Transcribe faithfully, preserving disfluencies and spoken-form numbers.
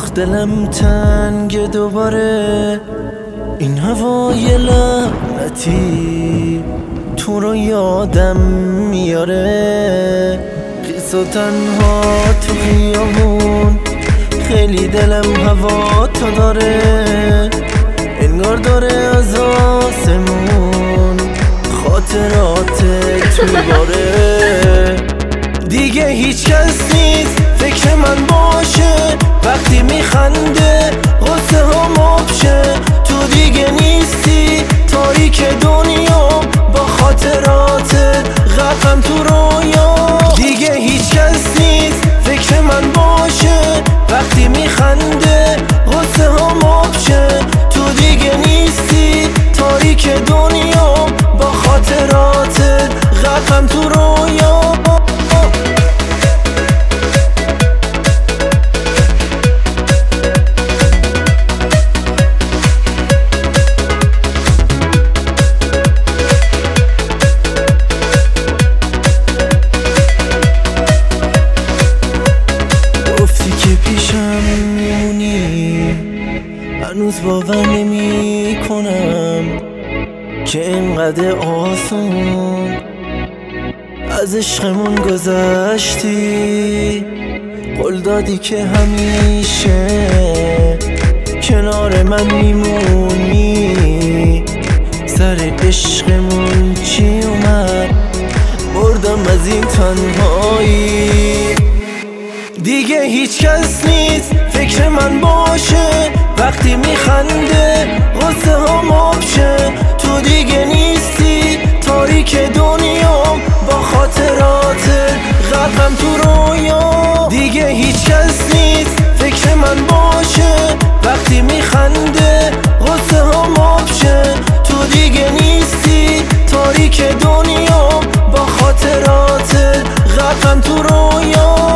دلم تنگ دوباره، این هوای لعنتی تو رو یادم میاره. خیس و تنها تو خیابون خیلی دلم هوا تو داره، انگار داره از آسمون خاطرات تو باره. دیگه هیچ کس نیست فکر من باشه، وقتی میخنده غصه ها مبشه. تو دیگه نیستی تاریک دنیا با خاطرات غرقم تو رویا. دیگه هیچ کس نیست فکر من باشه، وقتی میخنده غصه ها مبشه. تو دیگه نیستی تاریک دنیا با خاطرات غرقم تو رویا. هنوز باور نمی کنم که اینقدر آسون از عشقمون گذشتی. قول دادی که همیشه کنار من میمونی، سر عشقمون چی اومد بردم از این تنهایی. دیگه هیچ کس نیست فکر من باشه، وقتی میخنده غصه ها مبشه. تو دیگه نیستی تاریک دنیا با خاطرات غرقم تو رویا. دیگه هیچ کس نیست فکر من باشه، وقتی میخنده غصه ها مبشه. تو دیگه نیستی تاریک دنیا با خاطرات غرقم تو رویا.